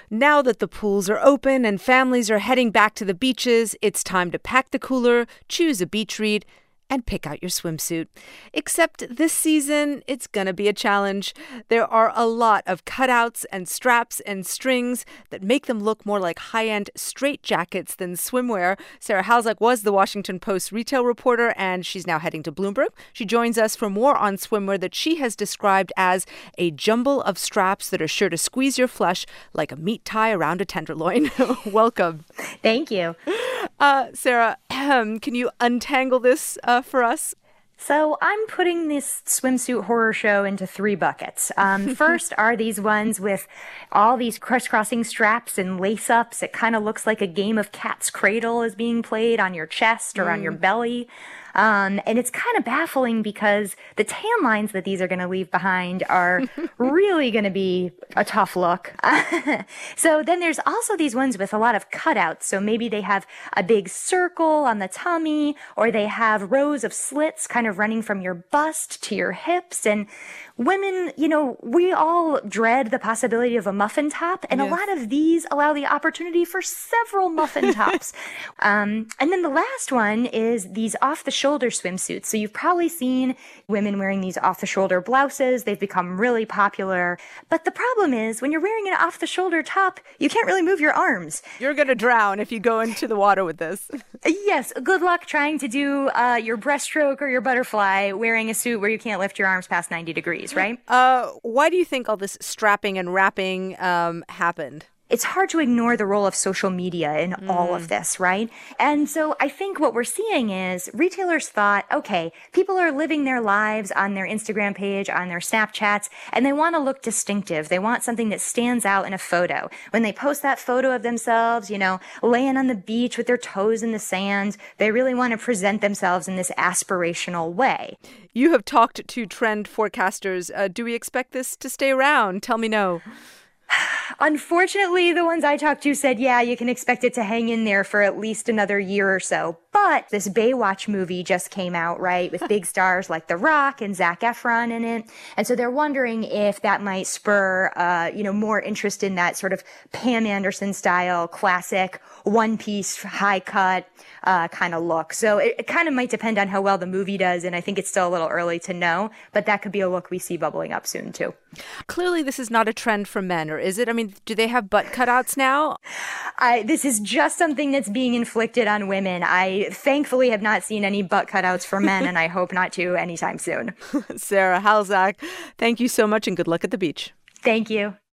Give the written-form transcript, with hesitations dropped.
Now that the pools are open and families are heading back to the beaches, it's time to pack the cooler, choose a beach read, and pick out your swimsuit. Except this season, it's gonna be a challenge. There are a lot of cutouts and straps and strings that make them look more like high-end straitjackets than swimwear. Sarah Halzack was the Washington Post retail reporter, and she's now heading to Bloomberg. She joins us for more on swimwear that she has described as a jumble of straps that are sure to squeeze your flesh like a meat tie around a tenderloin. Welcome. Thank you. Sarah, can you untangle this for us? So I'm putting this swimsuit horror show into 3 buckets. First are these ones with all these crisscrossing straps and lace-ups. It kind of looks like a game of cat's cradle is being played on your chest or on your belly. And it's kind of baffling because the tan lines that these are going to leave behind are really going to be a tough look. So then there's also these ones with a lot of cutouts. So maybe they have a big circle on the tummy, or they have rows of slits kind of running from your bust to your hips. And women, we all dread the possibility of a muffin top. And Yes. a lot of these allow the opportunity for several muffin tops. And then the last one is these off-the-shoulder swimsuits. So you've probably seen women wearing these off-the-shoulder blouses. They've become really popular. But the problem is when you're wearing an off-the-shoulder top, you can't really move your arms. You're going to drown if you go into the water with this. Yes, good luck trying to do your breaststroke or your butterfly wearing a suit where you can't lift your arms past 90 degrees, right? Why do you think all this strapping and wrapping happened? It's hard to ignore the role of social media in all of this, right? And so I think what we're seeing is retailers thought, okay, people are living their lives on their Instagram page, on their Snapchats, and they want to look distinctive. They want something that stands out in a photo. When they post that photo of themselves, laying on the beach with their toes in the sand, they really want to present themselves in this aspirational way. You have talked to trend forecasters. Do we expect this to stay around? Tell me no. Unfortunately, the ones I talked to said, yeah, you can expect it to hang in there for at least another year or so. But this Baywatch movie just came out, right, with big stars like The Rock and Zac Efron in it. And so they're wondering if that might spur, more interest in that sort of Pam Anderson style, classic, one-piece, high-cut kind of look. So it kind of might depend on how well the movie does, and I think it's still a little early to know. But that could be a look we see bubbling up soon, too. Clearly, this is not a trend for men, or is it? I mean, do they have butt cutouts now? This is just something that's being inflicted on women. I thankfully have not seen any butt cutouts for men, and I hope not to anytime soon. Sarah Halzack, thank you so much and good luck at the beach. Thank you.